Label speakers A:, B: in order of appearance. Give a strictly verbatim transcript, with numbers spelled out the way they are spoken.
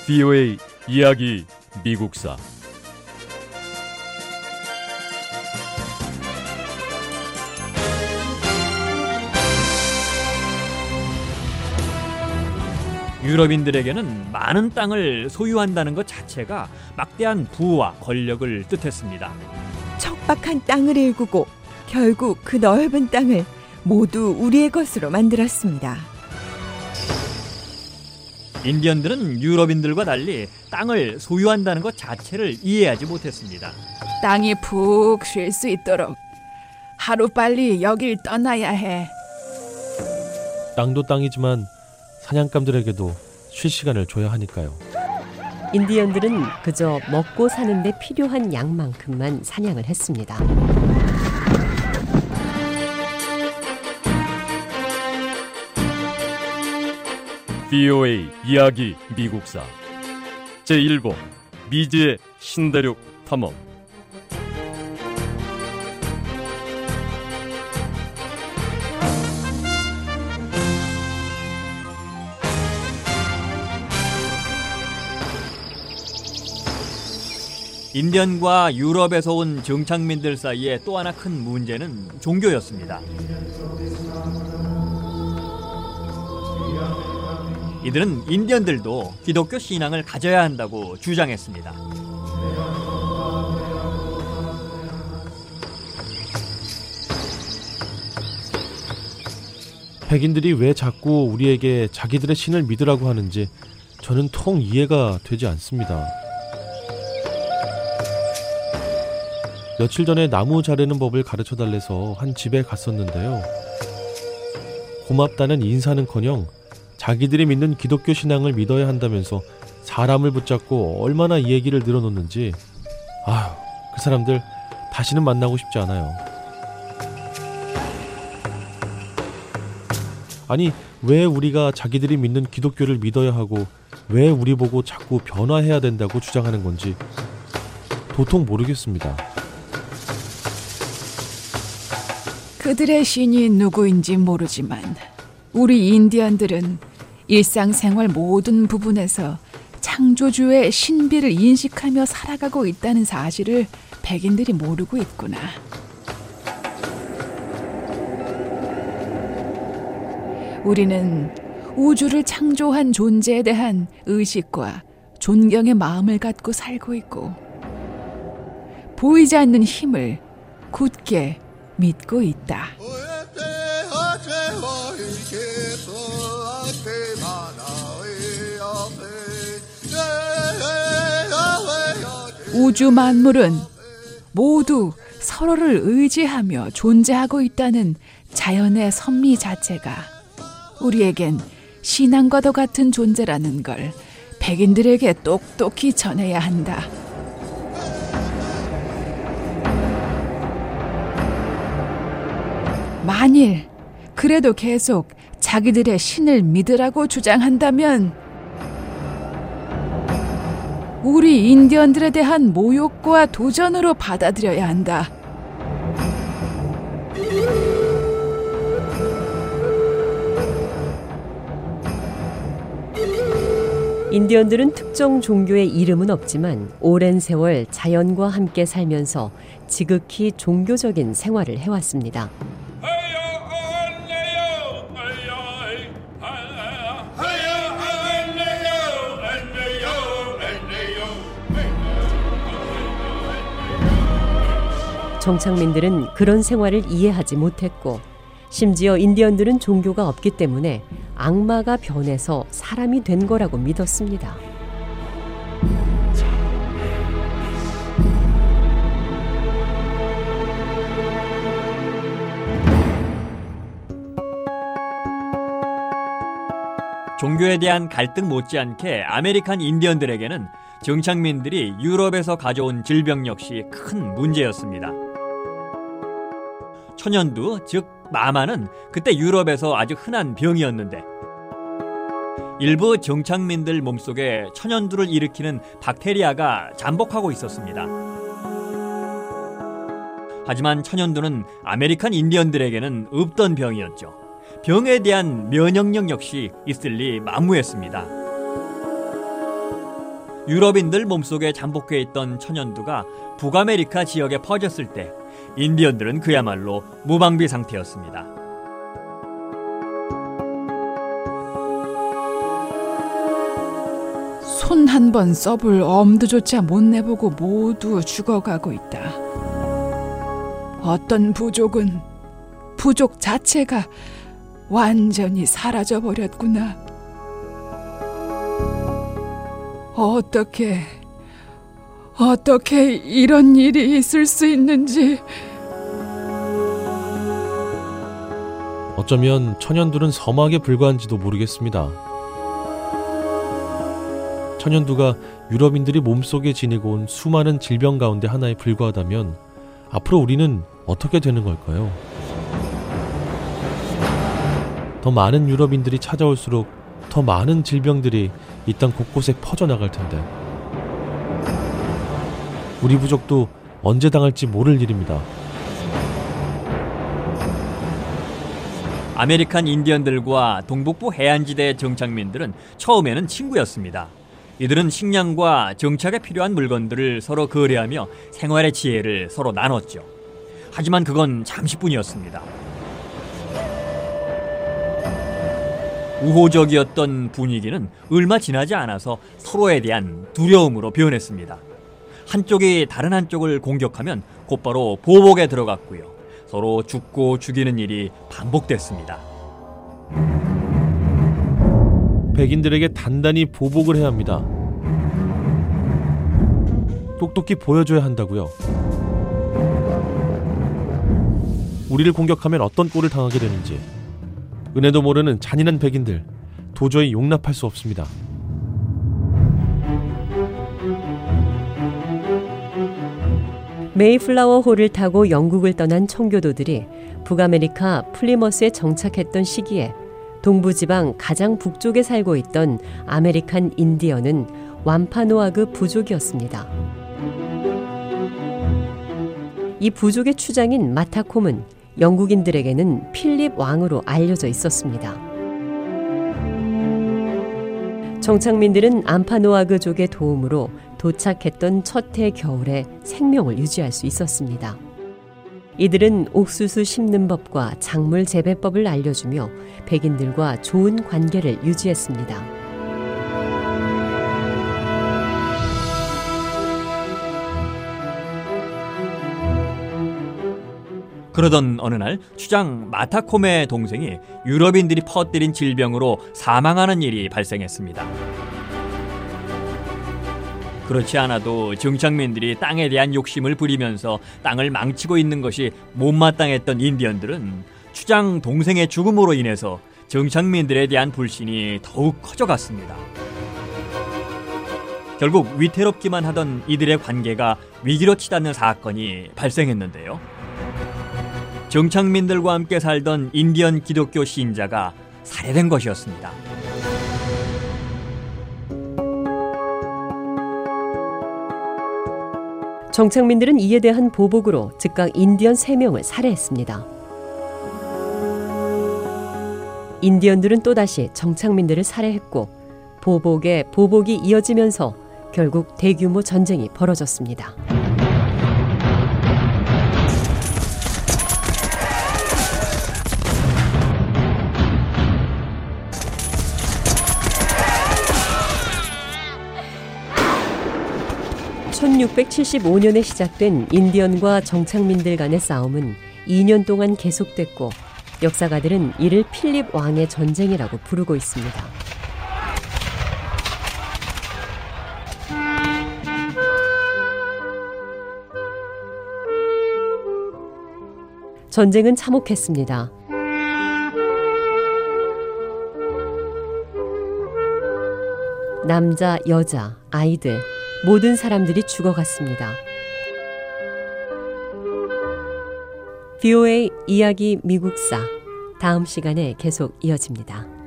A: 브이오에이 이야기 미국사. 유럽인들에게는 많은 땅을 소유한다는 것 자체가 막대한 부와 권력을 뜻했습니다.
B: 척박한 땅을 일구고 결국 그 넓은 땅을 모두 우리의 것으로 만들었습니다.
A: 인디언들은 유럽인들과 달리 땅을 소유한다는 것 자체를 이해하지 못했습니다.
C: 땅이 푹 쉴 수 있도록 하루빨리 여길 떠나야 해.
D: 땅도 땅이지만 사냥감들에게도 쉴 시간을 줘야 하니까요.
E: 인디언들은 그저 먹고 사는 데 필요한 양만큼만 사냥을 했습니다.
A: 브이오에이 이야기 미국사 제일 부 미지의 신대륙 탐험. 인디언과 유럽에서 온 정착민들 사이에 또 하나 큰 문제는 종교였습니다. 이들은 인디언들도 기독교 신앙을 가져야 한다고 주장했습니다.
D: 백인들이 왜 자꾸 우리에게 자기들의 신을 믿으라고 하는지 저는 통 이해가 되지 않습니다. 며칠 전에 나무 자르는 법을 가르쳐달래서 한 집에 갔었는데요. 고맙다는 인사는커녕 자기들이 믿는 기독교 신앙을 믿어야 한다면서 사람을 붙잡고 얼마나 이 얘기를 늘어놓는지, 아휴, 그 사람들 다시는 만나고 싶지 않아요. 아니, 왜 우리가 자기들이 믿는 기독교를 믿어야 하고 왜 우리 보고 자꾸 변화해야 된다고 주장하는 건지 도통 모르겠습니다.
C: 그들의 신이 누구인지 모르지만 우리 인디언들은 일상생활 모든 부분에서 창조주의 신비를 인식하며 살아가고 있다는 사실을 백인들이 모르고 있구나. 우리는 우주를 창조한 존재에 대한 의식과 존경의 마음을 갖고 살고 있고 보이지 않는 힘을 굳게 믿고 있다. 우주 만물은 모두 서로를 의지하며 존재하고 있다는 자연의 섭리 자체가 우리에겐 신앙과도 같은 존재라는 걸 백인들에게 똑똑히 전해야 한다. 만일 그래도 계속 자기들의 신을 믿으라고 주장한다면 우리 인디언들에 대한 모욕과 도전으로 받아들여야 한다.
E: 인디언들은 특정 종교의 이름은 없지만 오랜 세월 자연과 함께 살면서 지극히 종교적인 생활을 해왔습니다. 정착민들은 그런 생활을 이해하지 못했고 심지어 인디언들은 종교가 없기 때문에 악마가 변해서 사람이 된 거라고 믿었습니다.
A: 종교에 대한 갈등 못지않게 아메리칸 인디언들에게는 정착민들이 유럽에서 가져온 질병 역시 큰 문제였습니다. 천연두, 즉 마마는 그때 유럽에서 아주 흔한 병이었는데 일부 정착민들 몸속에 천연두를 일으키는 박테리아가 잠복하고 있었습니다. 하지만 천연두는 아메리칸 인디언들에게는 없던 병이었죠. 병에 대한 면역력 역시 있을 리 만무했습니다. 유럽인들 몸속에 잠복해 있던 천연두가 북아메리카 지역에 퍼졌을 때 인디언들은 그야말로 무방비 상태였습니다.
C: 손 한 번 써볼 엄두조차 못 내보고 모두 죽어가고 있다. 어떤 부족은 부족 자체가 완전히 사라져버렸구나. 어떻게, 어떻게 이런 일이 있을 수 있는지.
D: 어쩌면 천연두는 서막에 불과한지도 모르겠습니다. 천연두가 유럽인들이 몸속에 지니고 온 수많은 질병 가운데 하나에 불과하다면 앞으로 우리는 어떻게 되는 걸까요? 더 많은 유럽인들이 찾아올수록 더 많은 질병들이 이 땅 곳곳에 퍼져나갈 텐데 우리 부족도 언제 당할지 모를 일입니다.
A: 아메리칸 인디언들과 동북부 해안지대의 정착민들은 처음에는 친구였습니다. 이들은 식량과 정착에 필요한 물건들을 서로 거래하며 생활의 지혜를 서로 나눴죠. 하지만 그건 잠시뿐이었습니다. 우호적이었던 분위기는 얼마 지나지 않아서 서로에 대한 두려움으로 변했습니다. 한쪽이 다른 한쪽을 공격하면 곧바로 보복에 들어갔고요. 서로 죽고 죽이는 일이 반복됐습니다.
D: 백인들에게 단단히 보복을 해야 합니다. 똑똑히 보여줘야 한다고요. 우리를 공격하면 어떤 꼴을 당하게 되는지 은혜도 모르는 잔인한 백인들 도저히 용납할 수 없습니다.
E: 메이플라워 호를 타고 영국을 떠난 청교도들이 북아메리카 플리머스에 정착했던 시기에 동부지방 가장 북쪽에 살고 있던 아메리칸 인디언은 완파노아그 부족이었습니다. 이 부족의 추장인 마타콤은 영국인들에게는 필립 왕으로 알려져 있었습니다. 정착민들은 암파노아그족의 도움으로 도착했던 첫 해 겨울에 생명을 유지할 수 있었습니다. 이들은 옥수수 심는 법과 작물 재배법을 알려주며 백인들과 좋은 관계를 유지했습니다.
A: 그러던 어느 날 추장 마타콤의 동생이 유럽인들이 퍼뜨린 질병으로 사망하는 일이 발생했습니다. 그렇지 않아도 정착민들이 땅에 대한 욕심을 부리면서 땅을 망치고 있는 것이 못마땅했던 인디언들은 추장 동생의 죽음으로 인해서 정착민들에 대한 불신이 더욱 커져갔습니다. 결국 위태롭기만 하던 이들의 관계가 위기로 치닫는 사건이 발생했는데요. 정착민들과 함께 살던 인디언 기독교 신자가 살해된 것이었습니다.
E: 정착민들은 이에 대한 보복으로 즉각 인디언 세 명을 살해했습니다. 인디언들은 또다시 정착민들을 살해했고 보복에 보복이 이어지면서 결국 대규모 전쟁이 벌어졌습니다. 천육백칠십오 년에 시작된 인디언과 정착민들 간의 싸움은 이 년 동안 계속됐고 역사가들은 이를 필립 왕의 전쟁이라고 부르고 있습니다. 전쟁은 참혹했습니다. 남자, 여자, 아이들 모든 사람들이 죽어갔습니다. 브이오에이 이야기 미국사 다음 시간에 계속 이어집니다.